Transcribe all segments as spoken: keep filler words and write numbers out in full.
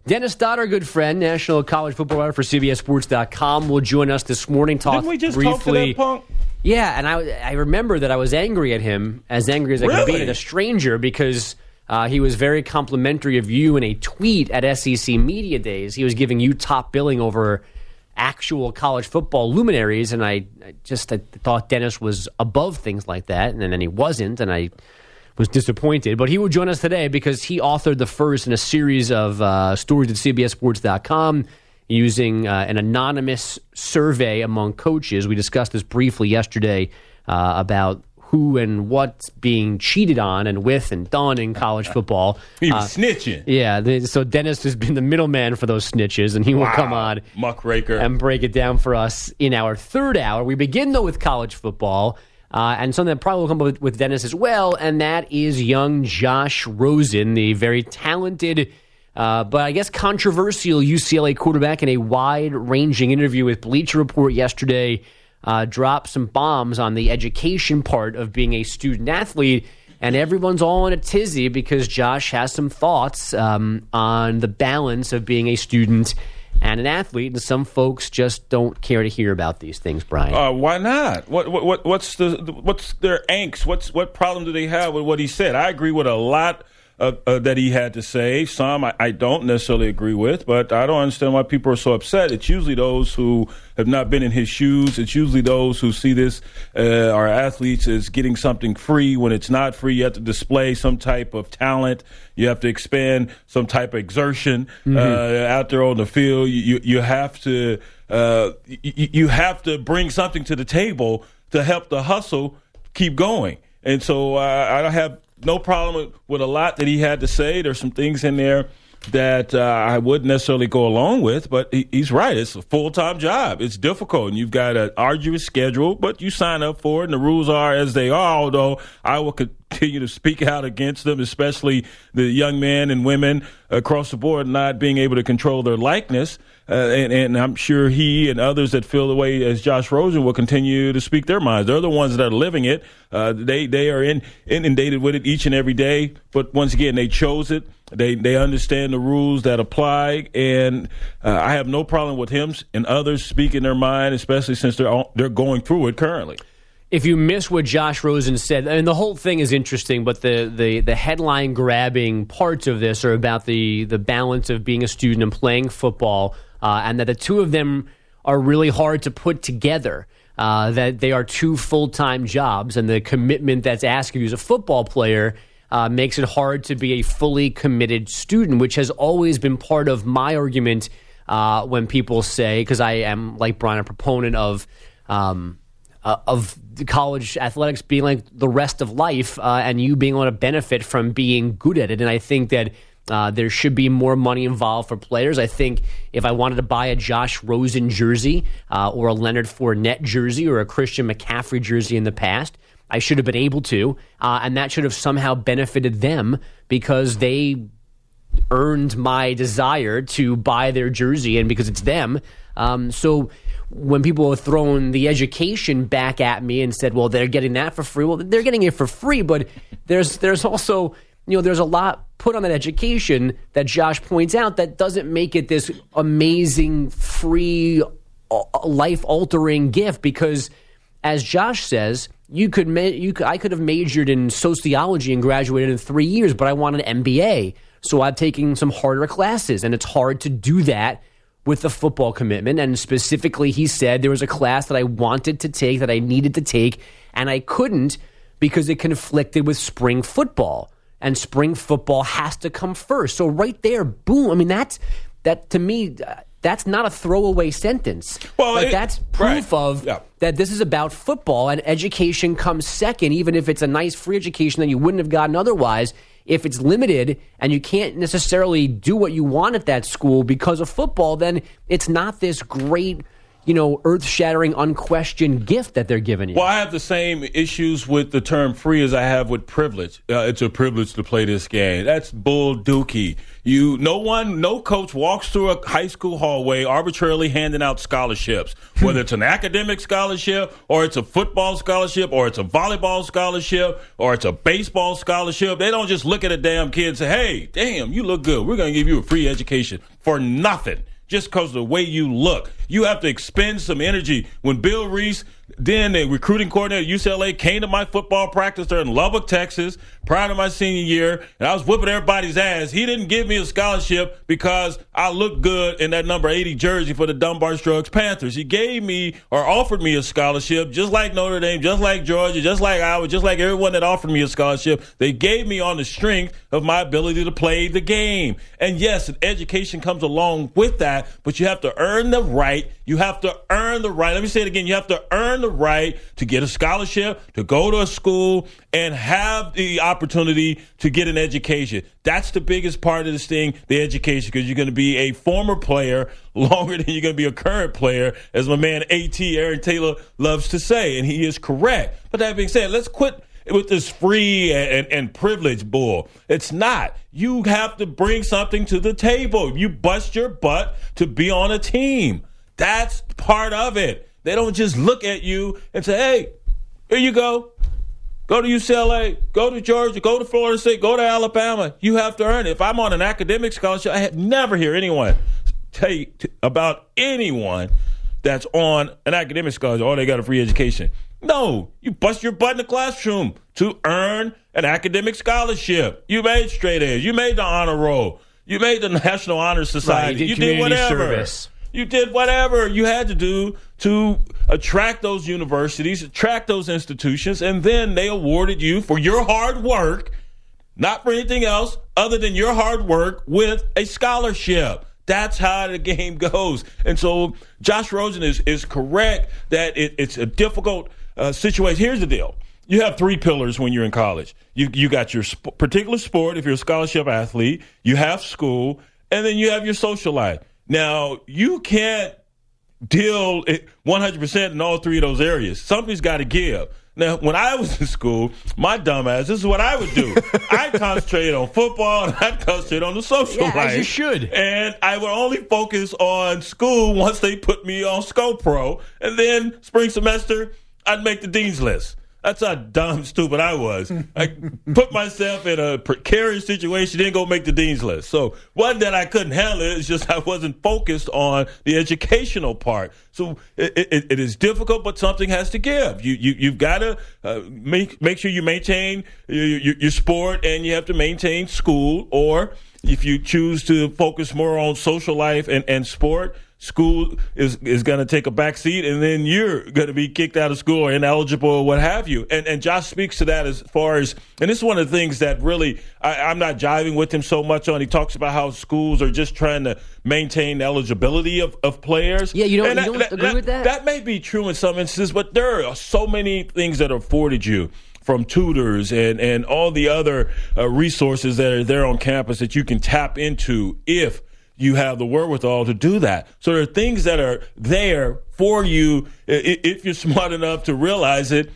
Dennis Dodd, our good friend, national college football writer for C B S Sports dot com, will join us this morning. Talk Didn't we just briefly. talk to that punk? Yeah, and I, I remember that I was angry at him, as angry as I Really? could be at a stranger, because uh, he was very complimentary of you in a tweet at S E C Media Days. He was giving you top billing over actual college football luminaries, and I, I just I thought Dennis was above things like that, and then he wasn't, and I was disappointed. But he will join us today because he authored the first in a series of uh, stories at C B S Sports dot com using uh, an anonymous survey among coaches. We discussed this briefly yesterday uh, about who and what's being cheated on and with and done in college football. He was uh, snitching. Yeah, the, so Dennis has been the middleman for those snitches, and he will Wow. come on Muckraker. and break it down for us in our third hour. We begin, though, with college football, uh, and something that probably will come up with, with Dennis as well, and that is young Josh Rosen, the very talented uh, but I guess controversial U C L A quarterback. In a wide-ranging interview with Bleacher Report yesterday, uh, dropped some bombs on the education part of being a student-athlete, and everyone's all in a tizzy because Josh has some thoughts um, on the balance of being a student and an athlete, and some folks just don't care to hear about these things, Brian. Uh, why not? What, what what what's the what's their angst? What's what problem do they have with what he said? I agree with a lot uh, uh, that he had to say. Some I, I don't necessarily agree with, but I don't understand why people are so upset. It's usually those who have not been in his shoes. It's usually those who see this, uh, our athletes, as getting something free when it's not free. You have to display some type of talent. You have to expand some type of exertion mm-hmm. uh, out there on the field. You you, you have to uh, you, you have to bring something to the table to help the hustle keep going. And so uh, I don't have no problem with, with a lot that he had to say. There's some things in there that uh, I wouldn't necessarily go along with, but he, he's right. It's a full-time job. It's difficult, and you've got an arduous schedule, but you sign up for it, and the rules are as they are, although I will continue to speak out against them, especially the young men and women across the board not being able to control their likeness. Uh, and, and I'm sure he and others that feel the way as Josh Rosen will continue to speak their minds. They're the ones that are living it. Uh, they they are in, inundated with it each and every day. But once again, they chose it. They they understand the rules that apply. And uh, I have no problem with him and others speaking their mind, especially since they're all, they're going through it currently. If you miss what Josh Rosen said, I mean, the whole thing is interesting, but the, the, the headline-grabbing parts of this are about the, the balance of being a student and playing football, uh, and that the two of them are really hard to put together, uh, that they are two full-time jobs, and the commitment that's asked of you as a football player uh, makes it hard to be a fully committed student, which has always been part of my argument uh, when people say, because I am, like Brian, a proponent of um, uh, of college athletics being like the rest of life, uh, and you being able to benefit from being good at it. And I think that uh, there should be more money involved for players. I think if I wanted to buy a Josh Rosen jersey uh, or a Leonard Fournette jersey or a Christian McCaffrey jersey in the past, I should have been able to, uh, and that should have somehow benefited them because they earned my desire to buy their jersey and because it's them. Um, so when people have thrown the education back at me and said, well, they're getting that for free. Well, they're getting it for free, but there's there's also, you know, there's a lot put on that education that Josh points out that doesn't make it this amazing, free, life-altering gift because, as Josh says, you could, ma- you could I could have majored in sociology and graduated in three years, but I want an M B A. So I'm taking some harder classes, and it's hard to do that with the football commitment. And specifically, he said there was a class that I wanted to take, that I needed to take, and I couldn't because it conflicted with spring football. And spring football has to come first. So right there, boom. I mean, that's, that to me, uh, that's not a throwaway sentence. Well, like, it, that's proof right. of yeah. that this is about football, and education comes second, even if it's a nice free education that you wouldn't have gotten otherwise. If it's limited and you can't necessarily do what you want at that school because of football, then it's not this great, you know, earth-shattering, unquestioned gift that they're giving you. Well, I have the same issues with the term free as I have with privilege. Uh, it's a privilege to play this game. That's bull dookie. You, no one, no coach walks through a high school hallway arbitrarily handing out scholarships, whether it's an academic scholarship or it's a football scholarship or it's a volleyball scholarship or it's a baseball scholarship. They don't just look at a damn kid and say, hey, damn, you look good. We're going to give you a free education for nothing. Just because of the way you look. You have to expend some energy. When Bill Reese, then the recruiting coordinator at U C L A, came to my football practice there in Lubbock, Texas, prior to my senior year, and I was whipping everybody's ass. He didn't give me a scholarship because I looked good in that number eighty jersey for the Dunbar Struggs Panthers. He gave me or offered me a scholarship, just like Notre Dame, just like Georgia, just like Iowa, just like everyone that offered me a scholarship. They gave me on the strength of my ability to play the game. And yes, education comes along with that, but you have to earn the right. You have to earn the right. Let me say it again. You have to earn the right to get a scholarship, to go to a school, and have the opportunity to get an education. That's the biggest part of this thing, the education, because you're going to be a former player longer than you're going to be a current player, as my man A T, Aaron Taylor, loves to say, and he is correct. But that being said, let's quit with this free and, and privilege bull. It's not. You have to bring something to the table. You bust your butt to be on a team. That's part of it. They don't just look at you and say, hey, here you go. Go to U C L A, go to Georgia, go to Florida State, go to Alabama. You have to earn it. If I'm on an academic scholarship, I never hear anyone tell you about anyone that's on an academic scholarship, oh, they got a free education. No, you bust your butt in the classroom to earn an academic scholarship. You made straight A's. You made the honor roll. You made the National Honor Society. Right, you did, you did whatever. Service. You did whatever you had to do to attract those universities, attract those institutions, and then they awarded you for your hard work, not for anything else other than your hard work, with a scholarship. That's how the game goes. And so Josh Rosen is, is correct that it, it's a difficult uh, situation. Here's the deal. You have three pillars when you're in college. You you got your sp- particular sport if you're a scholarship athlete. You have school, and then you have your social life. Now, you can't deal one hundred percent in all three of those areas. Something's got to give. Now, when I was in school, my dumbass, this is what I would do. I'd concentrate on football, and I'd concentrate on the social yeah, life. As you should. And I would only focus on school once they put me on ScoPro. And then spring semester, I'd make the dean's list. That's how dumb, stupid I was. I put myself in a precarious situation, didn't go make the dean's list. So wasn't that I couldn't handle it, it's just I wasn't focused on the educational part. So it, it, it is difficult, but something has to give. You, you, you've got to uh, make make sure you maintain your, your, your sport, and you have to maintain school. Or if you choose to focus more on social life and, and sport, school is is going to take a back seat, and then you're going to be kicked out of school or ineligible or what have you. And and Josh speaks to that as far as, and this is one of the things that really I, I'm not jiving with him so much on. He talks about how schools are just trying to maintain the eligibility of, of players. Yeah, you don't, and you that, don't agree that, with that? That may be true in some instances, but there are so many things that are afforded you from tutors and, and all the other uh, resources that are there on campus that you can tap into if you have the wherewithal to do that. So there are things that are there for you if you're smart enough to realize it,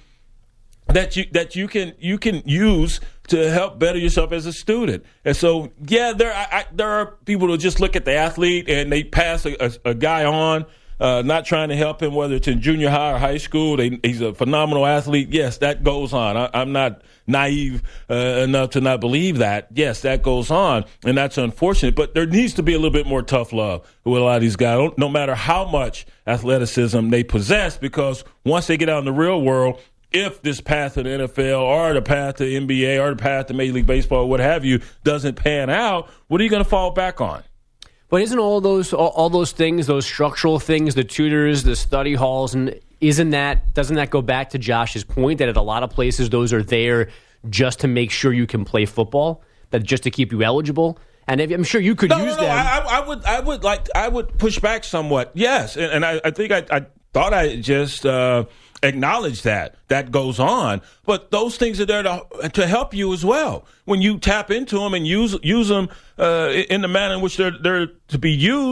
that you that you can you can use to help better yourself as a student. And so, yeah, there I, I, there are people who just look at the athlete and they pass a, a, a guy on, uh, not trying to help him, whether it's in junior high or high school. They, he's a phenomenal athlete. Yes, that goes on. I, I'm not naive uh, enough to not believe that. Yes, that goes on, and that's unfortunate. But there needs to be a little bit more tough love with a lot of these guys, no matter how much athleticism they possess, because once they get out in the real world, if this path to the N F L or the path to N B A or the path to Major League Baseball or what have you doesn't pan out, what are you going to fall back on? But isn't all those all, all those things, those structural things, the tutors, the study halls, and isn't that doesn't that go back to Josh's point that at a lot of places those are there just to make sure you can play football, that just to keep you eligible? And if, I'm sure you could no, use no, no. them. I, I would, I would like, I would push back somewhat. Yes, and, and I, I think I, I thought I just uh, acknowledged that that goes on. But those things are there to to help you as well. When you tap into them and use use them uh, in the manner in which they're they're to be used,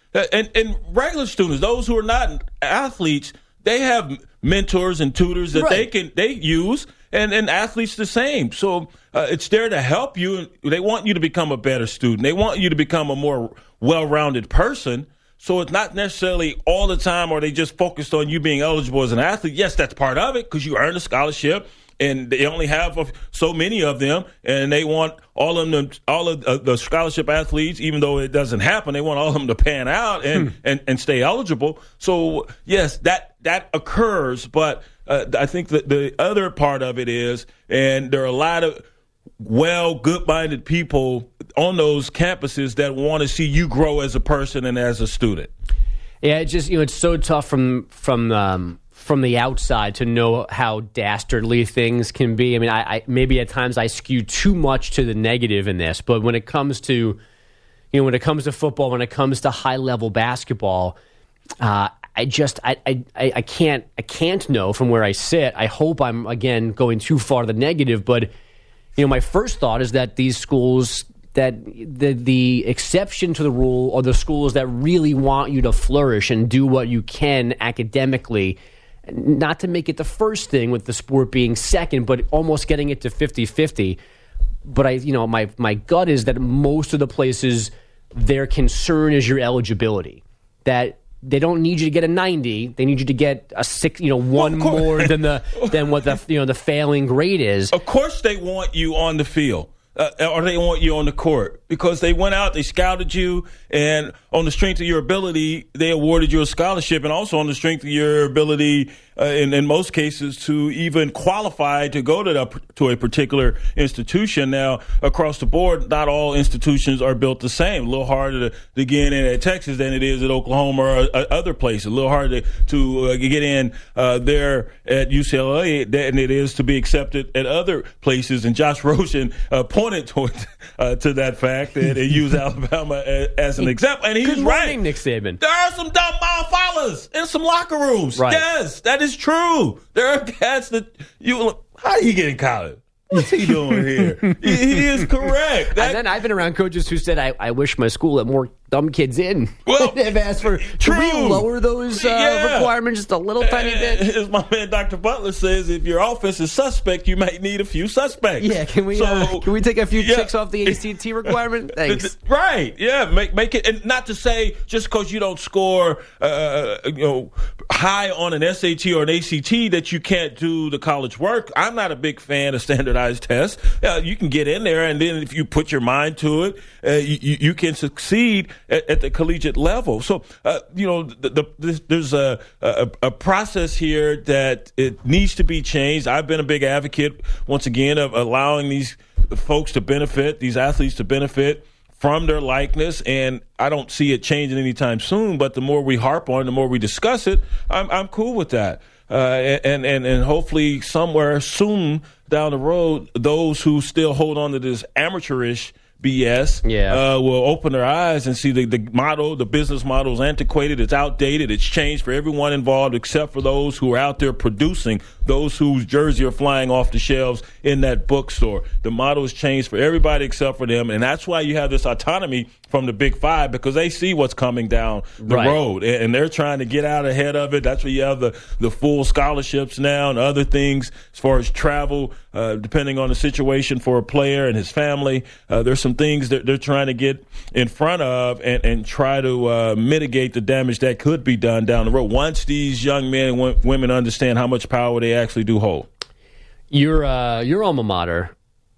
And, and regular students, those who are not athletes, they have mentors and tutors that right. they can they use, and, and athletes the same. So uh, it's there to help you. They want you to become a better student. They want you to become a more well-rounded person. So it's not necessarily all the time are they just focused on you being eligible as an athlete. Yes, that's part of it because you earned a scholarship, and they only have so many of them, and they want all of them, all of the scholarship athletes, even though it doesn't happen, they want all of them to pan out and, hmm. and, and stay eligible. So, yes, that that occurs, but uh, I think that the other part of it is, and there are a lot of well, good-minded people on those campuses that want to see you grow as a person and as a student. Yeah, it just, you know, it's so tough from from um, from the outside to know how dastardly things can be. I mean, I, I maybe at times I skew too much to the negative in this, but when it comes to, you know, when it comes to football, when it comes to high-level basketball, uh, I just I, I I can't I can't know from where I sit. I hope I'm again going too far to the negative, but you know, my first thought is that these schools, that the the exception to the rule are the schools that really want you to flourish and do what you can academically, not to make it the first thing with the sport being second, but almost getting it to fifty-fifty. But I, you know, my my gut is that most of the places, their concern is your eligibility. That they don't need you to get a ninety; they need you to get a six, you know, one well, more than the than what the you know the failing grade is. Of course, they want you on the field, uh, or they want you on the court because they went out, they scouted you, and on the strength of your ability, they awarded you a scholarship, and also on the strength of your ability, uh, in, in most cases, to even qualify to go to the, to a particular institution. Now, across the board, not all institutions are built the same. A little harder to, to get in at Texas than it is at Oklahoma or uh, other places. A little harder to, to uh, get in uh, there at U C L A than it is to be accepted at other places. And Josh Rosen uh, pointed toward, uh, to that fact and, and used Alabama as, as an example. And he's Good right. morning, Nick Saban. There are some dumb mouth in some locker rooms. Right. Yes, that is true. There are cats that you. How did he get in college? What's he doing here? he, he is correct. That, and then I've been around coaches who said, I, I wish my school let more dumb kids in. Well, they've asked for, true. Can we lower those uh, yeah. requirements just a little tiny bit? As my man Doctor Butler says, if your offense is suspect, you might need a few suspects. Yeah, can we so, uh, can we take a few yeah. chicks off the A C T requirement? Thanks. Right, yeah, make make it, and not to say just because you don't score, uh, you know, high on an S A T or an A C T that you can't do the college work. I'm not a big fan of standardized tests. Uh, you can get in there, and then if you put your mind to it, uh, you, you can succeed at, at the collegiate level. So, uh, you know, the, the, this, there's a, a a process here that it needs to be changed. I've been a big advocate, once again, of allowing these folks to benefit, these athletes to benefit from their likeness, and I don't see it changing anytime soon. But the more we harp on it, the more we discuss it, I'm I'm cool with that. Uh, and, and, and hopefully somewhere soon down the road, those who still hold on to this amateurish B S yeah. uh, will open their eyes and see the, the model, the business model is antiquated, it's outdated, it's changed for everyone involved except for those who are out there producing, those whose jersey are flying off the shelves in that bookstore. The model has changed for everybody except for them, and that's why you have this autonomy from the Big Five, because they see what's coming down the right. road, and they're trying to get out ahead of it. That's why you have the, the full scholarships now and other things as far as travel, uh, depending on the situation for a player and his family. Uh, there's some things that they're trying to get in front of and, and try to uh, mitigate the damage that could be done down the road once these young men and w- women understand how much power they actually do hold. Your, uh, your alma mater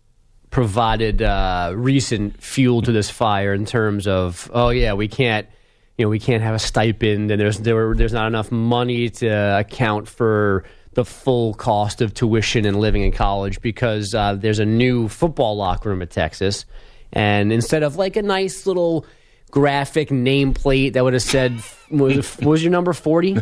provided uh, recent fuel to this fire in terms of, oh yeah, we can't, you know, we can't have a stipend, and there's there were, there's not enough money to account for the full cost of tuition and living in college because uh, there's a new football locker room at Texas, and instead of like a nice little graphic nameplate that would have said, what was, what was your number, forty?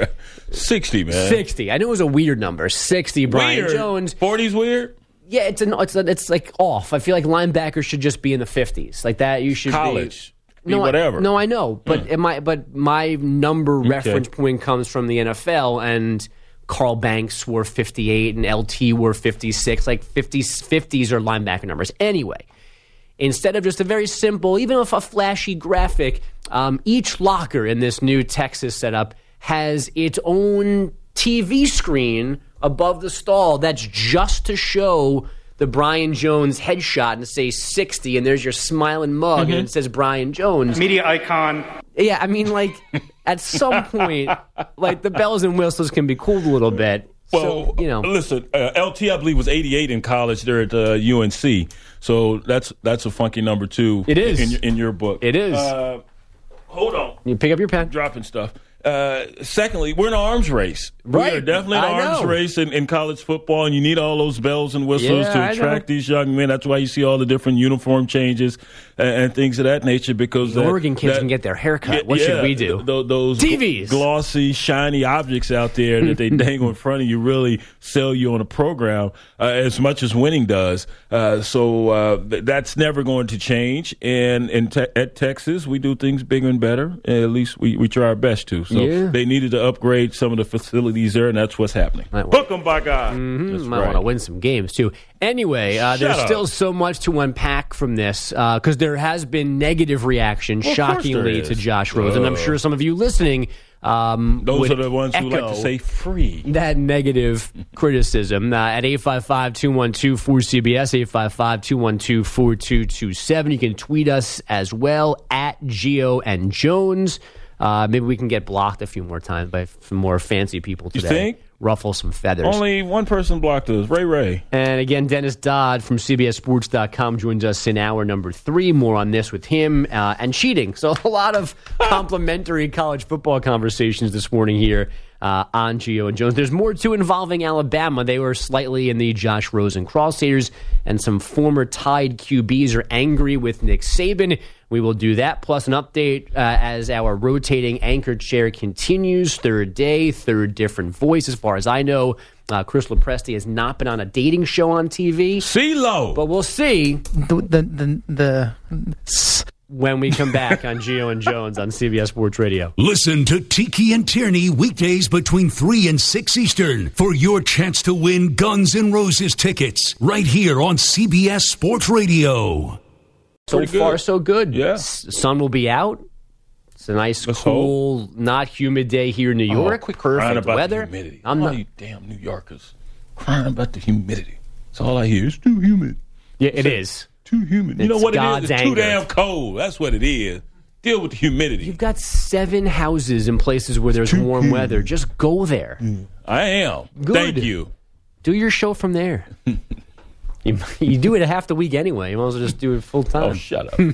sixty, man. sixty. I knew it was a weird number. sixty, Brian weird. Jones. forty's weird? Yeah, it's an, it's a, it's like off. I feel like linebackers should just be in the fifties, like that. You should college, be, no, whatever. I, no, I know, but mm. my but my number okay. reference point comes from the N F L, and Carl Banks wore fifty-eight, and L T wore fifty-six. Like fifties, fifties are linebacker numbers. Anyway, instead of just a very simple, even if a flashy graphic, Um, each locker in this new Texas setup has its own T V screen above the stall that's just to show the Brian Jones headshot and say sixty, and there's your smiling mug, mm-hmm. and it says Brian Jones. Media icon. Yeah, I mean, like, at some point, like, the bells and whistles can be cooled a little bit. Well, so, you know. Listen, uh, L T, I believe, was eighty-eight in college there at uh, U N C. So that's that's a funky number, too. It is. In, your, in your book. It is. Uh, hold on. You pick up your pen. Dropping stuff. Uh, secondly, we're in an arms race. Right. We are definitely in an I arms know. race in, in college football, and you need all those bells and whistles Yeah, to I attract know. these young men. That's why you see all the different uniform changes and, and things of that nature. Because The that, Oregon kids that, can get their hair cut. What yeah, should we do? Th- those T Vs. glossy, shiny objects out there that they dangle in front of you really sell you on a program uh, as much as winning does. Uh, so uh, th- that's never going to change. And in te- at Texas, we do things bigger and better. At least we, we try our best to. So Yeah. they needed to upgrade some of the facilities there, and that's what's happening. Might Book them, by God. Mm-hmm. That's Might right. want to win some games, too. Anyway, uh, there's up. still so much to unpack from this because uh, there has been negative reaction, Well, of course shockingly, there to is. Josh Rosen. I'm Uh. sure some of you listening um, Those would are the ones who like to echo say free. that negative criticism uh, at eight five five, two one two, four C B S, eight five five, two one two, four two two seven. You can tweet us as well at Gio and Jones. Uh, maybe we can get blocked a few more times by some more fancy people today. You think? Ruffle some feathers. Only one person blocked us, Ray Ray. And again, Dennis Dodd from C B S Sports dot com joins us in hour number three. More on this with him uh, and cheating. So a lot of complimentary college football conversations this morning here uh, on Gio and Jones. There's more, too, involving Alabama. They were slightly in the Josh Rosen crosshairs, and some former Tide Q Bs are angry with Nick Saban. We will do that, plus an update uh, as our rotating anchor chair continues. Third day, third different voice. As far as I know, uh, Chris Lopresti has not been on a dating show on T V. CeeLo. But we'll see The the the, the when we come back on Gio and Jones on C B S Sports Radio. Listen to Tiki and Tierney weekdays between three and six Eastern for your chance to win Guns N' Roses tickets right here on C B S Sports Radio. So Pretty far, good. so good. Yeah. S- sun will be out. It's a nice, Let's cool, not humid day here in New York. Oh, quit crying Perfect about weather. the humidity. I'm all not. you damn New Yorkers crying about the humidity. That's all I hear. It's too humid. Yeah, it is. Too humid. You know It's what God's it is? It's too anger. damn cold. That's what it is. Deal with the humidity. You've got seven houses in places where there's warm weather. Just go there. I am. Good. Thank you. Do your show from there. you, you do it half the week anyway. You might as well just do it full time. Oh, shut up.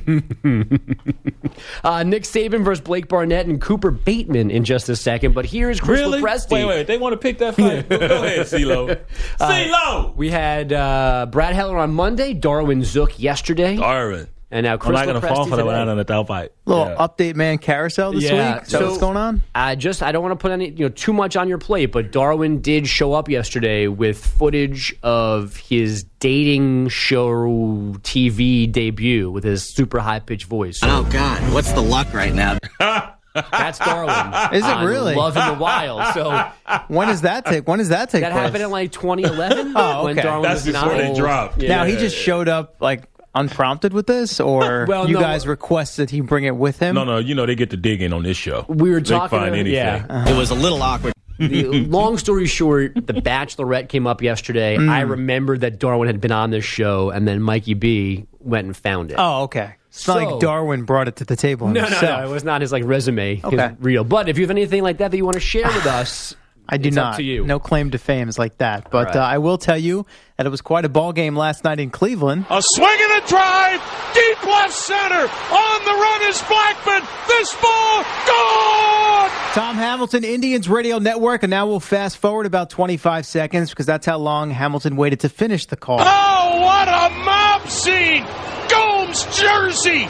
Uh, Nick Saban versus Blake Barnett and Cooper Bateman in just a second. But here's Chris Really? Lopresti. Wait, wait. They want to pick that fight. Go ahead, CeeLo. CeeLo! We had uh, Brad Heller on Monday, Darwin Zook yesterday, Darwin. and now Chris I'm not going to Lopresti fall for that today. one on the top fight. little Yeah. update man carousel this Yeah, week. Is that so- what's going on? I just I don't want to put any you know too much on your plate, but Darwin did show up yesterday with footage of his dating show T V debut with his super high pitched voice. Oh, God. What's the luck right now? That's Darwin. Is it on really? Love in the Wild. So When does that take? When does that take that place? happened in like twenty eleven Oh, when okay. Darwin That's was before nine. they dropped. Yeah. Now he just showed up like unprompted with this, or Well, you no. guys requested he bring it with him? No, no, you know they get to dig in on this show. We were They talking. find anything. Yeah. It was a little awkward. The, long story short, The Bachelorette came up yesterday. Mm. I remembered that Darwin had been on this show, and then Mikey B went and found it. Oh, okay. It's not So- like Darwin brought it to the table no, no, himself. no, it was not his like resume, Okay. his reel. But if you have anything like that that you want to share with us, I do it's not. Up to you. No claim to fame is like that. But Right. uh, I will tell you that it was quite a ball game last night in Cleveland. A swing and a drive, deep left center. On the run is Blackman. This ball gone. Tom Hamilton, Indians Radio Network, and now we'll fast forward about twenty-five seconds because that's how long Hamilton waited to finish the call. Oh, what a mob scene! Gomes' jersey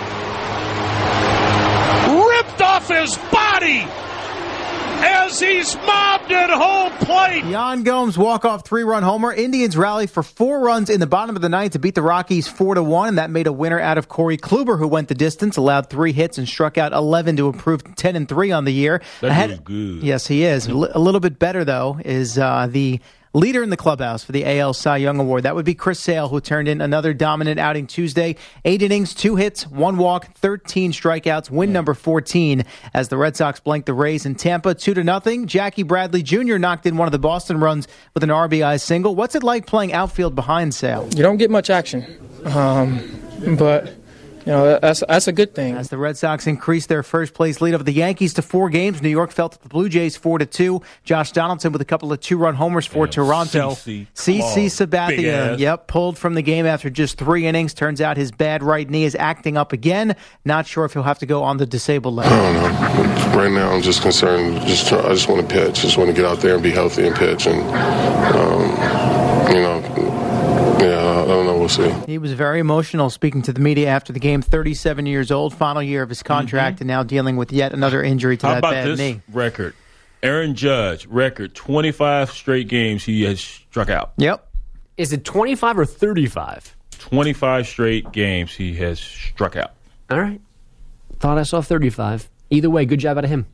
ripped off his body as he's mobbed at home plate. Yan Gomes walk-off three-run homer. Indians rally for four runs in the bottom of the ninth to beat the Rockies four to one, and that made a winner out of Corey Kluber, who went the distance, allowed three hits, and struck out eleven to improve to ten and three on the year. That Ahead- dude's good. Yes, he is. A li- a little bit better, though, is uh, the leader in the clubhouse for the A L Cy Young Award. That would be Chris Sale, who turned in another dominant outing Tuesday. Eight innings, two hits, one walk, thirteen strikeouts, win number fourteen as the Red Sox blanked the Rays in Tampa two to nothing. Jackie Bradley Junior knocked in one of the Boston runs with an R B I single. What's it like playing outfield behind Sale? You don't get much action, um, but you know that's that's a good thing. As the Red Sox increased their first-place lead over the Yankees to four games, New York fell to the Blue Jays four to two. Josh Donaldson with a couple of two-run homers for Damn, Toronto. C C C Sabathia, ass. yep, pulled from the game after just three innings. Turns out his bad right knee is acting up again. Not sure if he'll have to go on the disabled list. I don't know. Right now, I'm just concerned. Just try, I just want to pitch. Just want to get out there and be healthy and pitch. And um, you know, yeah, I don't know. We'll see. He was very emotional speaking to the media after the game. thirty-seven years old, final year of his contract, mm-hmm. and now dealing with yet another injury to How that about bad this knee. record? Aaron Judge record: twenty-five straight games he has struck out. Yep. Is it twenty-five or thirty-five? twenty-five straight games he has struck out. All right. Thought I saw thirty-five. Either way, good job out of him.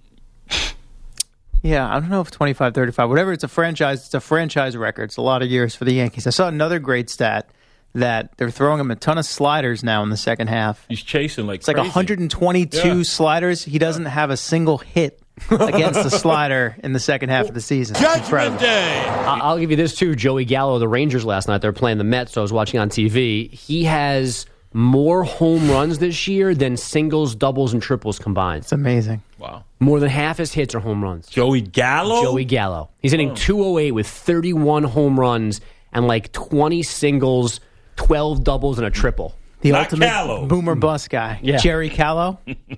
Yeah, I don't know if twenty-five, thirty-five, whatever. It's a franchise. It's a franchise record. It's a lot of years for the Yankees. I saw another great stat that they're throwing him a ton of sliders now in the second half. He's chasing like It's like crazy. one hundred twenty-two Yeah. sliders. He doesn't have a single hit against the slider in the second half of the season. It's incredible. I- I'll give you this, too. Joey Gallo of the Rangers last night, they're playing the Mets, so I was watching on T V. He has more home runs this year than singles, doubles, and triples combined. It's amazing. Wow. More than half his hits are home runs. Joey Gallo? Joey Gallo. He's hitting two oh eight with thirty-one home runs and like twenty singles, twelve doubles, and a triple. The Not ultimate Callow. boomer bust guy. Yeah. Jerry Callow?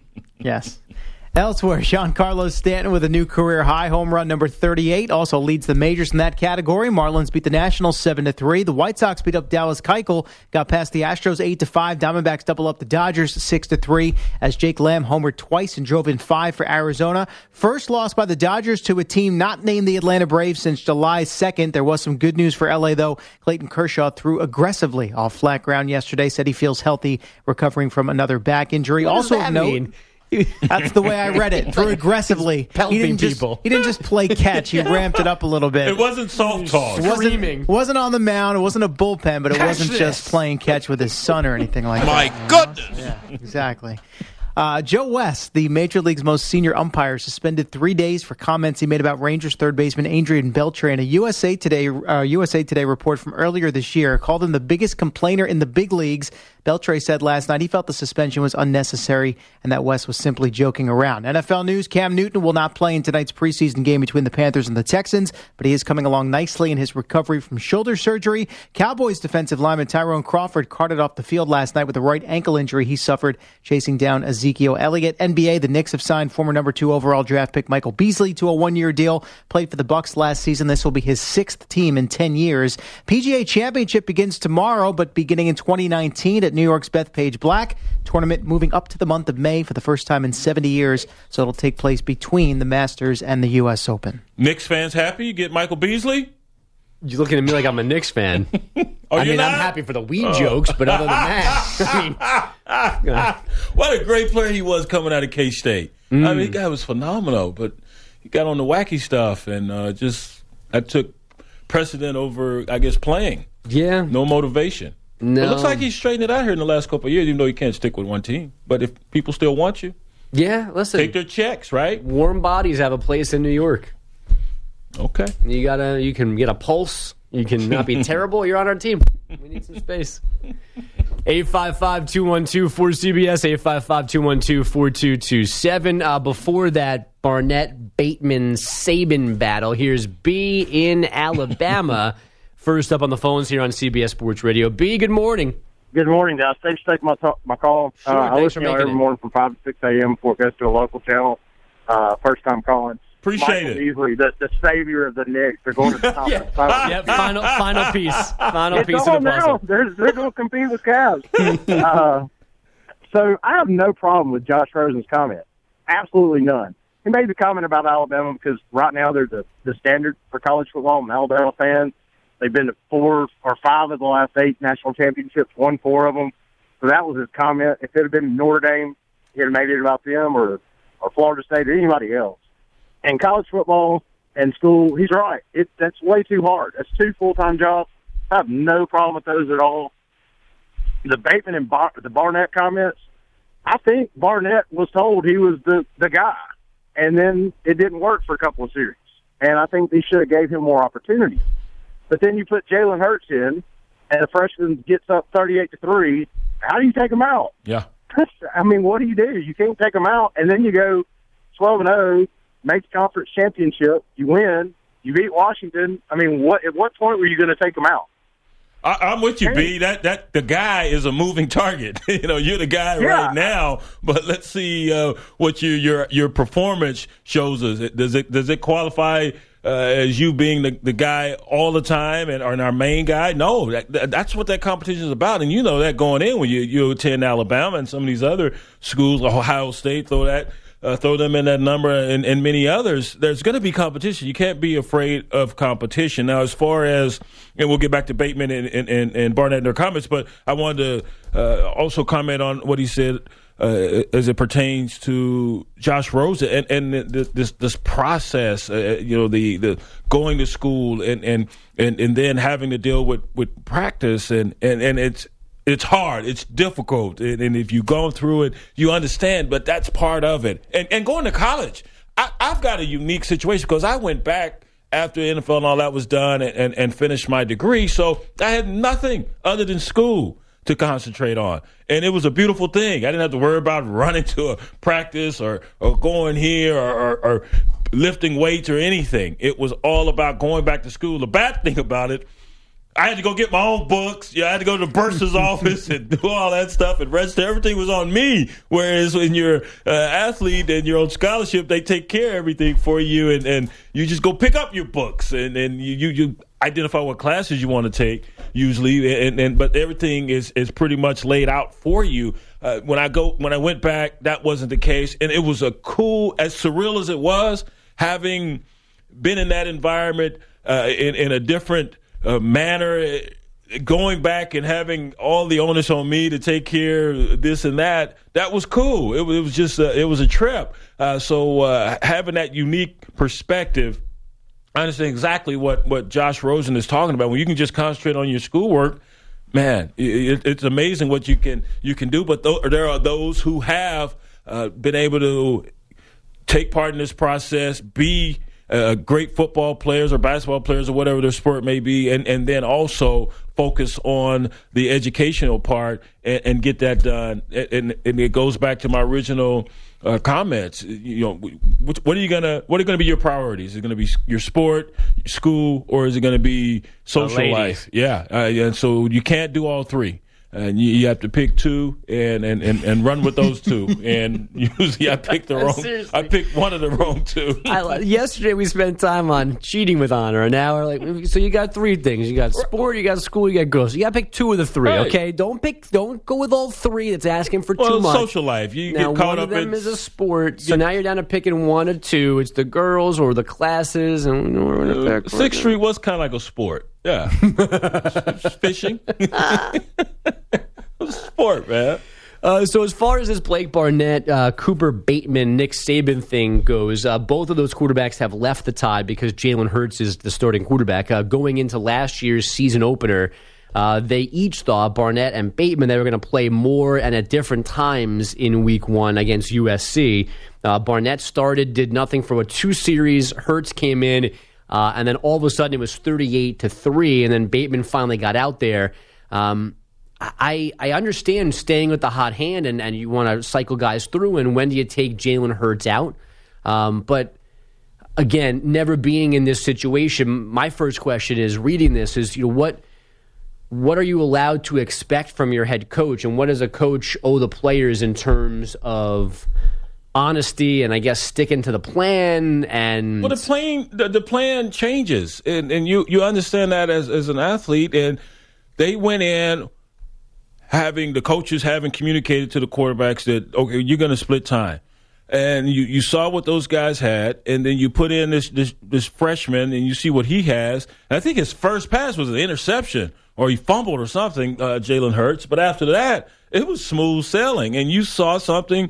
Yes. Elsewhere, Giancarlo Stanton with a new career high, home run number thirty-eight, also leads the majors in that category. Marlins beat the Nationals seven to three. The White Sox beat up Dallas Keuchel, got past the Astros eight to five. Diamondbacks double up the Dodgers six to three as Jake Lamb homered twice and drove in five for Arizona. First loss by the Dodgers to a team not named the Atlanta Braves since July second. There was some good news for L A, though. Clayton Kershaw threw aggressively off flat ground yesterday, said he feels healthy, recovering from another back injury. What also does that of note, mean? That's the way I read it. Threw aggressively. pelting He didn't just, people. he didn't just play catch. He ramped it up a little bit. It wasn't soft talk. It wasn't, Screaming. wasn't on the mound. It wasn't a bullpen, but it Catch wasn't this. just playing catch with his son or anything like My that. goodness. Yeah, exactly. Uh, Joe West, the Major League's most senior umpire, suspended three days for comments he made about Rangers third baseman Adrian Beltre. And a U S A Today uh, U S A Today report from earlier this year called him the biggest complainer in the big leagues. Beltre said last night he felt the suspension was unnecessary and that West was simply joking around. N F L news, Cam Newton will not play in tonight's preseason game between the Panthers and the Texans, but he is coming along nicely in his recovery from shoulder surgery. Cowboys defensive lineman Tyrone Crawford carted off the field last night with a right ankle injury he suffered chasing down Ezekiel Elliott. N B A, the Knicks have signed former number two overall draft pick Michael Beasley to a one-year deal. Played for the Bucks last season. This will be his sixth team in ten years. P G A Championship begins tomorrow, but beginning in twenty nineteen at New York's Bethpage Black. Tournament moving up to the month of May for the first time in seventy years, so it'll take place between the Masters and the U S Open. Knicks fans happy? You get Michael Beasley? You're looking at me like I'm a Knicks fan. Oh, I you're mean, not? I'm happy for the weed jokes, but other than that, I mean, What a great player he was coming out of K-State. Mm. I mean, the guy was phenomenal, but he got on the wacky stuff, and uh, just that took precedent over, I guess, playing. yeah. No motivation. No. It looks like he's straightened it out here in the last couple of years, even though he can't stick with one team. But if people still want you, Yeah, listen. take their checks, right? Warm bodies have a place in New York. Okay. You gotta, you can get a pulse. You can not be terrible. You're on our team. We need some space. eight five five, two one two, four C B S, eight five five, two one two, four two two seven. Uh, before that, Barnett, Bateman, Saban battle. Here's B in Alabama. First up on the phones here on C B S Sports Radio. B, good morning. Good morning, guys. Thanks for taking my, talk, my call. Sure, uh, I thanks listen for to you making every it. morning from five to six a.m. before it goes to a local channel. Uh, first time calling. Appreciate Michael it. Beasley, the, the savior of the Knicks. They're going to the top of the top. Yep, final, final piece. Final It's piece on of the now. puzzle. They're, they're going to compete with Cavs. uh, so I have no problem with Josh Rosen's comment. Absolutely none. He made the comment about Alabama because right now they're the, the standard for college football and Alabama fans. They've been to four or five of the last eight national championships, won four of them. So that was his comment. If it had been Notre Dame, he'd have made it about them or, or Florida State or anybody else. In college football, and school, he's right. It, that's way too hard. That's two full-time jobs. I have no problem with those at all. The Bateman and Bar- the Barnett comments, I think Barnett was told he was the, the guy, and then it didn't work for a couple of series. And I think they should have gave him more opportunities. But then you put Jalen Hurts in, and the freshman gets up thirty-eight to three. How do you take him out? Yeah. I mean, what do you do? You can't take him out, and then you go twelve and oh, make the conference championship, you win, you beat Washington. I mean, what at what point were you going to take him out? I, I'm with you, hey. B. That that the guy is a moving target. you know, you're the guy yeah. right now, but let's see uh, what your your your performance shows us. Does it does it qualify uh, as you being the, the guy all the time and, and our main guy? No, that, that's what that competition is about, and you know that going in when you you attend Alabama and some of these other schools, Ohio State, throw that. Uh, throw them in that number and, and many others, there's going to be competition. You can't be afraid of competition. Now, as far as, and we'll get back to Bateman and, and, and, and Barnett in their comments, but I wanted to uh, also comment on what he said uh, as it pertains to Josh Rosen and, and this this process, uh, you know, the, the going to school and, and, and, and then having to deal with, with practice and, and, and it's, It's hard. It's difficult. And, and if you've gone through it, you understand, but that's part of it. And, and going to college, I, I've got a unique situation because I went back after the N F L and all that was done and, and, and finished my degree. So I had nothing other than school to concentrate on. And it was a beautiful thing. I didn't have to worry about running to a practice or, or going here or, or, or lifting weights or anything. It was all about going back to school. The bad thing about it, I had to go get my own books. Yeah, I had to go to the bursar's office and do all that stuff and register. Everything was on me. Whereas when you're an uh, athlete and you're on scholarship, they take care of everything for you, and, and you just go pick up your books and, and you, you, you identify what classes you want to take usually. And, and but everything is, is pretty much laid out for you. Uh, when I go when I went back, that wasn't the case, and it was a cool, as surreal as it was, having been in that environment uh, in, in a different Uh, manner, going back and having all the onus on me to take care of this and that, that was cool. It, it was just a, it was a trip. Uh, so uh, having that unique perspective, I understand exactly what, what Josh Rosen is talking about. When you can just concentrate on your schoolwork, man, it, it's amazing what you can you can do. But th- there are those who have uh, been able to take part in this process, be Uh, great football players or basketball players or whatever their sport may be, and, and then also focus on the educational part and, and get that done. And, and it goes back to my original uh, comments. You know, what, what are you gonna? What are going to be your priorities? Is it going to be your sport, school, or is it going to be social life? Yeah, uh, and so you can't do all three. And you, you have to pick two and, and, and, and run with those two. And usually I picked the wrong. Seriously. I picked one of the wrong two. I, yesterday we spent time on cheating with honor, and now we're like, so you got three things: you got sport, you got school, you got girls. You got to pick two of the three. Right. Okay, don't pick, don't go with all three. That's asking for well, too much. Social life. You now get caught one up of them in, is a sport, so now you're down to picking one or two. It's the girls or the classes, and we're in uh, Sixth Street was kind of like a sport. Yeah, fishing. Sport, man. Uh, so as far as this Blake Barnett, uh, Cooper Bateman, Nick Saban thing goes, uh, both of those quarterbacks have left the Tide because Jalen Hurts is the starting quarterback. Uh, going into last year's season opener, uh, they each thought, Barnett and Bateman, they were going to play more and at different times in week one against U S C. Uh, Barnett started, did nothing for a two series. Hurts came in, uh, and then all of a sudden it was thirty-eight to three, and then Bateman finally got out there. Um, I, I understand staying with the hot hand and, and you want to cycle guys through, and when do you take Jalen Hurts out? Um, but again, never being in this situation, my first question is, reading this, is you know what what are you allowed to expect from your head coach, and what does a coach owe the players in terms of honesty and I guess sticking to the plan? And well, the plan the, the plan changes, and, and you you understand that as as an athlete, and they went in having the coaches having communicated to the quarterbacks that, okay, you're going to split time. And you, you saw what those guys had, and then you put in this, this this freshman, and you see what he has. And I think his first pass was an interception, or he fumbled or something, uh, Jalen Hurts. But after that, it was smooth sailing, and you saw something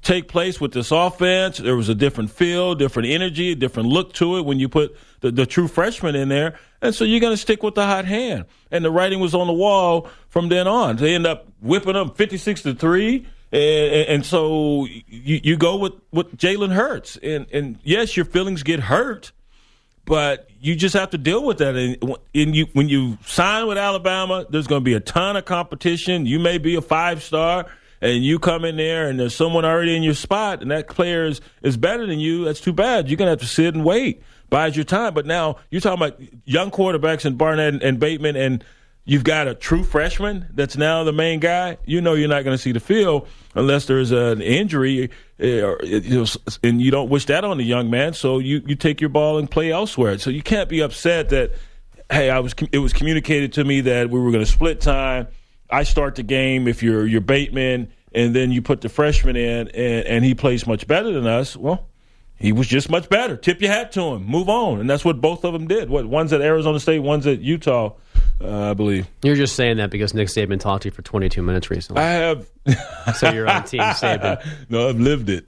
take place with this offense. There was a different feel, different energy, a different look to it when you put the, the true freshman in there. And so you're going to stick with the hot hand. And the writing was on the wall from then on. They end up whipping them fifty-six to three. And, and so you, you go with, with Jalen Hurts. And, and, yes, your feelings get hurt, but you just have to deal with that. And, and you, when you sign with Alabama, there's going to be a ton of competition. You may be a five-star, and you come in there and there's someone already in your spot, and that player is, is better than you. That's too bad. You're going to have to sit and wait. Bide your time. But now you're talking about young quarterbacks and Barnett and, and Bateman, and you've got a true freshman that's now the main guy. You know you're not going to see the field unless there's an injury, uh, and you don't wish that on the young man. So you, you take your ball and play elsewhere. So you can't be upset that, hey, I was it was communicated to me that we were going to split time. I start the game if you're you're Bateman, and then you put the freshman in, and, and he plays much better than us. Well, he was just much better. Tip your hat to him. Move on. And that's what both of them did. What one's at Arizona State, one's at Utah, uh, I believe. You're just saying that because Nick Saban talked to you for twenty-two minutes recently. I have. So you're on Team Saban. No, I've lived it.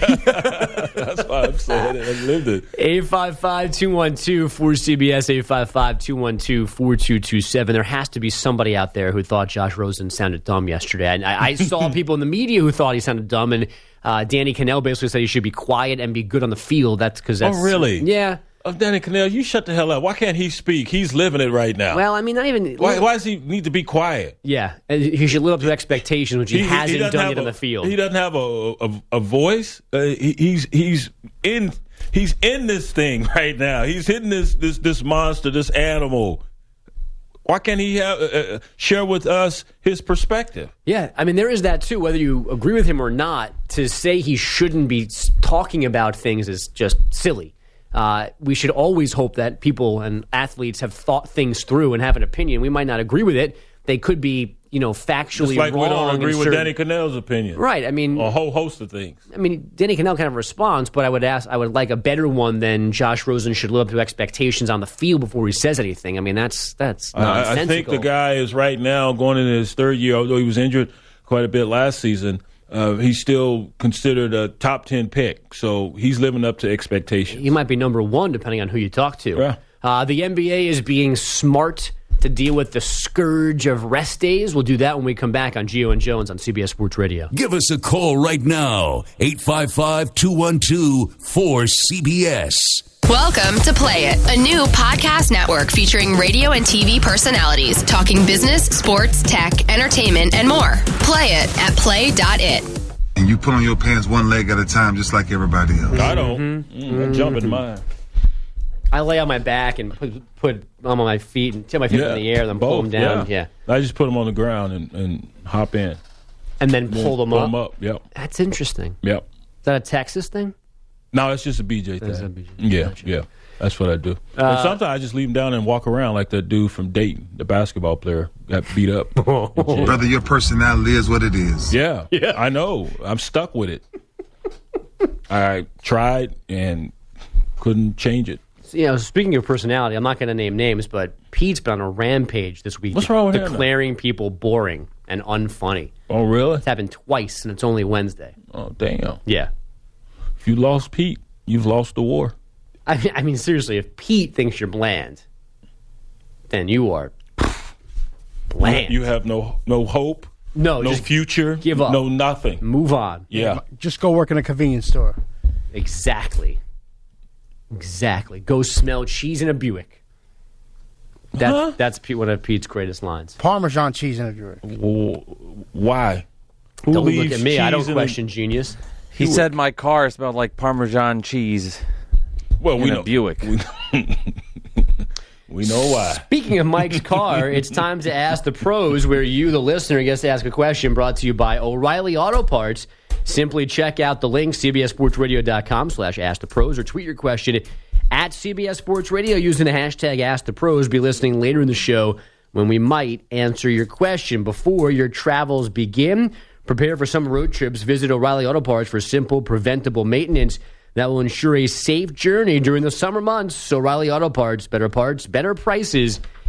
That's why I'm saying it. I've lived it. eight five five, two one two, four C B S, eight five five, two one two, four two two seven. There has to be somebody out there who thought Josh Rosen sounded dumb yesterday. And I, I saw people in the media who thought he sounded dumb, and uh, Danny Cannell basically said he should be quiet and be good on the field. That's because that's. Oh, really? Yeah. Oh, Danny Cannell, you shut the hell up. Why can't he speak? He's living it right now. Well, I mean, not even. Why, why does he need to be quiet? Yeah. He should live up to expectations, which he, he hasn't he done yet a, on the field. He doesn't have a a, a voice. Uh, he, he's he's in he's in this thing right now. He's hitting this this this monster, this animal. Why can't he have, uh, share with us his perspective? Yeah, I mean, there is that, too. Whether you agree with him or not, to say he shouldn't be talking about things is just silly. Uh, we should always hope that people and athletes have thought things through and have an opinion. We might not agree with it. They could be, you know, factually Just like wrong. we don't agree with certain... Danny Cannell's opinion. Right, I mean... A whole host of things. I mean, Danny Cannell kind of responds, but I would ask, I would like a better one than Josh Rosen should live up to expectations on the field before he says anything. I mean, that's that's nonsensical. I, I think the guy is right now going into his third year, although he was injured quite a bit last season. Uh, he's still considered a top ten pick, so he's living up to expectations. He might be number one, depending on who you talk to. Yeah. Uh, the N B A is being smart to deal with the scourge of rest days. We'll do that when we come back on Gio and Jones on C B S Sports Radio. Give us a call right now, eight five five, two one two, four C B S. Welcome to Play It, a new podcast network featuring radio and T V personalities talking business, sports, tech, entertainment, and more. Play it at play dot it. And you put on your pants one leg at a time just like everybody else. I don't. Mm-hmm. Mm, I jump in mine. I lay on my back and put, put them on my feet and tip my feet yeah. in the air, then pull Both, them down. Yeah. yeah. I just put them on the ground and, and hop in. And then pull them pull up? them up, yep. That's interesting. Yep. Is that a Texas thing? No, it's just a B J thing. That's a B J. Yeah, Gotcha. yeah. That's what I do. Uh, and sometimes I just leave them down and walk around like that dude from Dayton, the basketball player, got beat up. Brother, your personality is what it is. Yeah, yeah, I know. I'm stuck with it. I tried and couldn't change it. So, you know, speaking of personality, I'm not going to name names, but Pete's been on a rampage this week. What's wrong with him? Declaring people boring and unfunny. Oh, really? It's happened twice, and it's only Wednesday. Oh, damn. Yeah. If you lost Pete, you've lost the war. I mean, I mean, seriously, if Pete thinks you're bland, then you are bland. You have no no hope. No, no just future. Give up. No nothing. Move on. Yeah. Just go work in a convenience store. Exactly. Exactly. Go smell cheese in a Buick. That, huh? That's Pete, one of Pete's greatest lines. Parmesan cheese in a Buick. Why? Who don't look at me. I don't in question a... genius. He said my car smelled like Parmesan cheese. Well, in we a know. Buick. We, we know why. Speaking of Mike's car, it's time to ask the pros, where you, the listener, gets to ask a question. Brought to you by O'Reilly Auto Parts. Simply check out the link, cbssportsradio.com slash ask the pros, or tweet your question at C B S Sports Radio using the hashtag Ask the Pros. Be listening later in the show when we might answer your question. Before your travels begin, prepare for some road trips. Visit O'Reilly Auto Parts for simple, preventable maintenance that will ensure a safe journey during the summer months. O'Reilly Auto Parts, better parts, better prices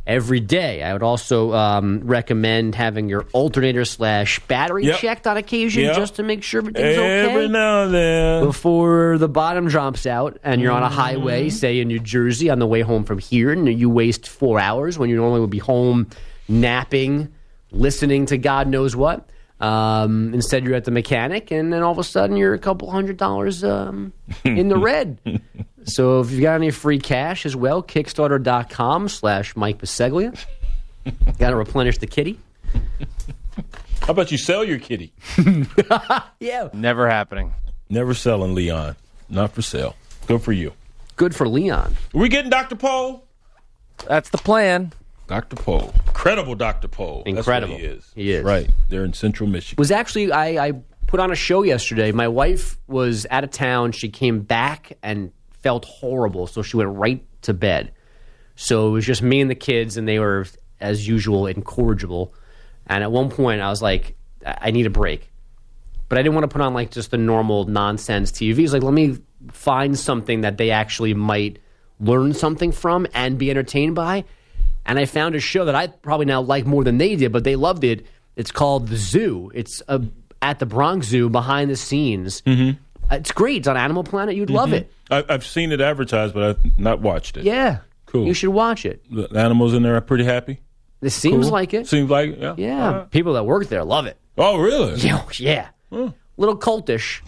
every day. I would also um, recommend having your alternator slash battery Yep. checked on occasion Yep. just to make sure everything's Every okay. now and then. Before the bottom drops out and you're on a highway, say in New Jersey, on the way home from here, and you waste four hours when you normally would be home napping, listening to God knows what. Um, instead, you're at the mechanic, and then all of a sudden, you're a couple hundred dollars um, in the red. So if you've got any free cash as well, Kickstarter.com slash Mike Biseglia. Got to replenish the kitty. How about you sell your kitty? Yeah. Never happening. Never selling, Leon. Not for sale. Good for you. Good for Leon. Are we getting Doctor Poe? That's the plan. Doctor Poe. Incredible Doctor Poe. Incredible. That's what he is. He is. Right. They're in Central Michigan. Was actually, I, I put on a show yesterday. My wife was out of town. She came back and felt horrible, so she went right to bed. So it was just me and the kids, and they were, as usual, incorrigible. And at one point, I was like, I I need a break. But I didn't want to put on, like, just the normal nonsense T V. It's like, let me find something that they actually might learn something from and be entertained by. And I found a show that I probably now like more than they did, but they loved it. It's called The Zoo. It's a, at the Bronx Zoo, behind the scenes. Mm-hmm. It's great. It's on Animal Planet. You'd love it. I, I've seen it advertised, but I've not watched it. Yeah. Cool. You should watch it. The animals in there are pretty happy? It seems Cool. like it. Seems like it, yeah. Yeah. All right. People that work there love it. Oh, really? Yeah. yeah. Huh. Little cultish.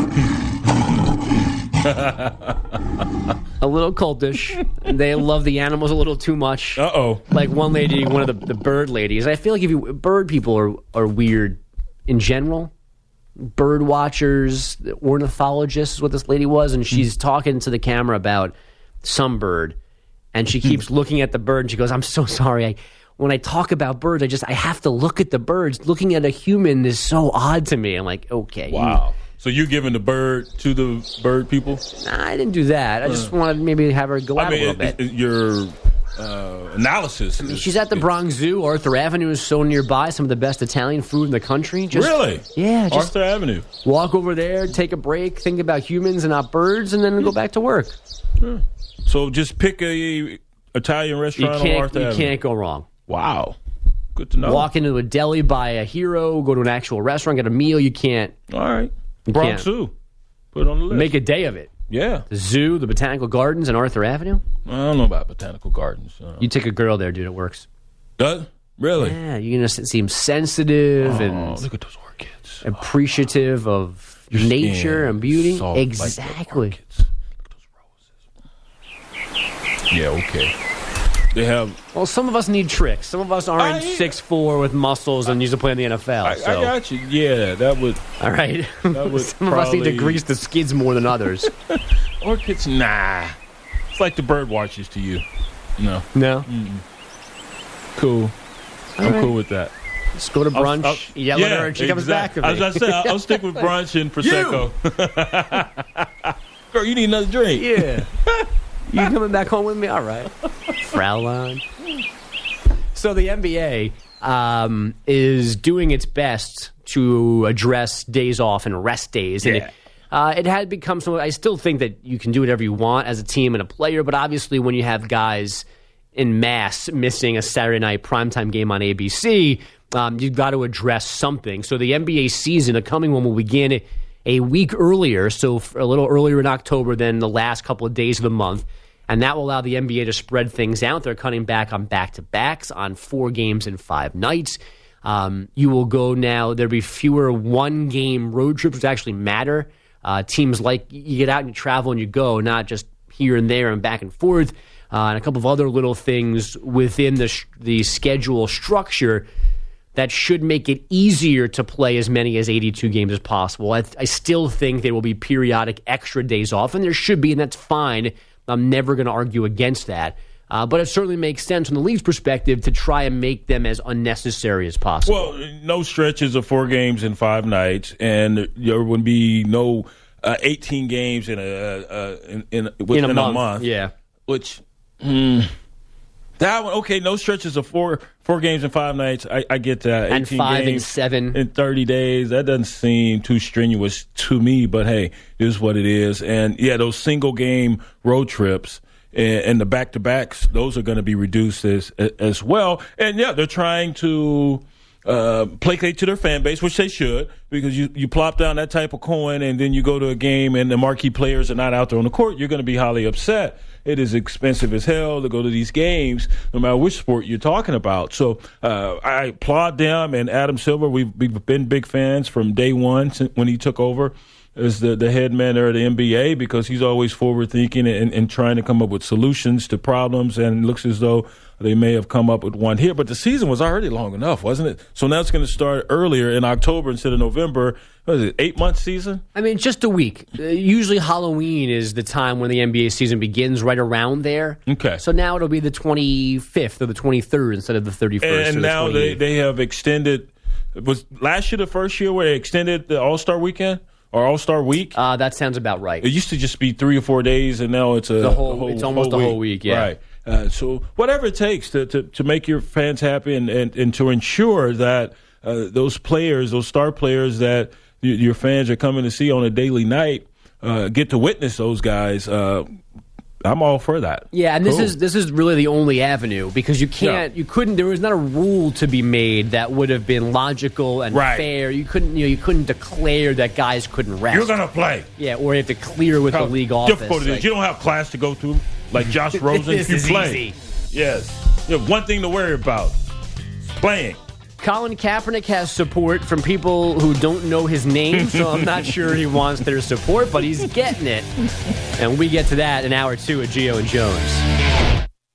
A little cultish. They love the animals a little too much. Uh-oh. Like one lady, one of the, the bird ladies. I feel like if you bird people are, are weird in general. Bird watchers, ornithologists is what this lady was, and she's talking to the camera about some bird, and she keeps looking at the bird, and she goes, I'm so sorry. I, when I talk about birds, I just I have to look at the birds. Looking at a human is so odd to me. I'm like, okay. Wow. So you're giving the bird to the bird people? Nah, I didn't do that. I just wanted to maybe have her go out I mean, a little it, bit. it, your uh, analysis. Is, She's at the Bronx Zoo. Arthur Avenue is so nearby. Some of the best Italian food in the country. Just, really? Yeah. Just Arthur Avenue. Walk over there, take a break, think about humans and not birds, and then go back to work. Yeah. So just pick a Italian You restaurant on can't, Arthur you Avenue. can't go wrong. Wow. Good to know. Walk into a deli, buy a hero, go to an actual restaurant, get a meal. You can't. All right. You Bronx can't. Zoo. Put it on the list. Make a day of it. Yeah. The zoo, the Botanical Gardens, and Arthur Avenue. I don't know about Botanical Gardens. Uh, You take a girl there, dude. It works. Does? Really? Yeah, you're going to seem sensitive Oh, and look at those orchids. appreciative of Your nature skin and beauty. soft like the Exactly. orchids. Look at those roses. Yeah, okay. They have. Well, some of us need tricks. Some of us aren't I- six foot four with muscles and used to play in the N F L. I, so. I got you. Yeah, that would. All right. That would Some of us need to probably- grease the skids more than others. Orchids, nah. It's like the bird watchers to you. No. No. Cool. I'm right. cool with that. Just go to I'll- brunch, I'll- yell at her, and she comes back exact- to me. As I said, I'll, I'll stick with brunch and Prosecco. Girl, you need another drink. Yeah. You coming back home with me? All right. Fraulein. So the N B A um, is doing its best to address days off and rest days. And Yeah. it, uh, it had become something. I still think that you can do whatever you want as a team and a player, but obviously when you have guys in mass missing a Saturday night primetime game on A B C, um, you've got to address something. So the N B A season, the coming one, will begin a week earlier, so a little earlier in October than the last couple of days of the month. And that will allow the N B A to spread things out. They're cutting back on back-to-backs, on four games in five nights. Um, you will go now, there'll be fewer one-game road trips, which actually matter. Uh, teams like, you get out and you travel and you go, not just here and there and back and forth. Uh, and a couple of other little things within the sh- the schedule structure that should make it easier to play as many as eighty-two games as possible. I, I still think there will be periodic extra days off, and there should be, and that's fine. I'm never going to argue against that. Uh, but it certainly makes sense from the league's perspective to try and make them as unnecessary as possible. Well, no stretches of four games in five nights, and there would be no uh, eighteen games in a uh, in, in, within in a month. a month. Yeah. Which mm, that one okay? No stretches of four four games in five nights. I, I get that. And eighteen five and games seven. in thirty days. That doesn't seem too strenuous to me. But hey, it is what it is. And yeah, those single game road trips. and, and the back-to-backs, those are going to be reduced as as well. And, yeah, they're trying to uh, placate to their fan base, which they should, because you, you plop down that type of coin and then you go to a game and the marquee players are not out there on the court, you're going to be highly upset. It is expensive as hell to go to these games, no matter which sport you're talking about. So uh, I applaud them and Adam Silver. We've, we've been big fans from day one since when he took over as the, the head man there at the N B A, because he's always forward-thinking and, and trying to come up with solutions to problems, and it looks as though they may have come up with one here. But the season was already long enough, wasn't it? So now it's going to start earlier in October instead of November. What is it, eight-month season? I mean, just a week. Uh, usually Halloween is the time when the N B A season begins, right around there. Okay. So now it'll be the twenty-fifth or the twenty-third instead of the thirty-first. And or the now they, they have extended – was last year the first year where they extended the All-Star weekend? Or All-Star Week? Uh, that sounds about right. It used to just be three or four days, and now it's a, the whole, a whole it's almost whole a week. whole week, yeah. Right. Uh, so whatever it takes to, to, to make your fans happy and, and, and to ensure that uh, those players, those star players that y- your fans are coming to see on a daily night, uh, get to witness those guys, uh, I'm all for that. Yeah, and cool. this is this is really the only avenue, because you can't, yeah. you couldn't. There was not a rule to be made that would have been logical and right. fair. You couldn't, you know, you couldn't declare that guys couldn't rest. You're gonna play. Yeah, or you have to clear with How the league office. difficult it is. Like, You don't have class to go through like Josh Rosen. This you is play. easy. Yes, you have one thing to worry about: playing. Colin Kaepernick has support from people who don't know his name, so I'm not sure he wants their support, but he's getting it. And we get to that in hour two at Gio and Jones.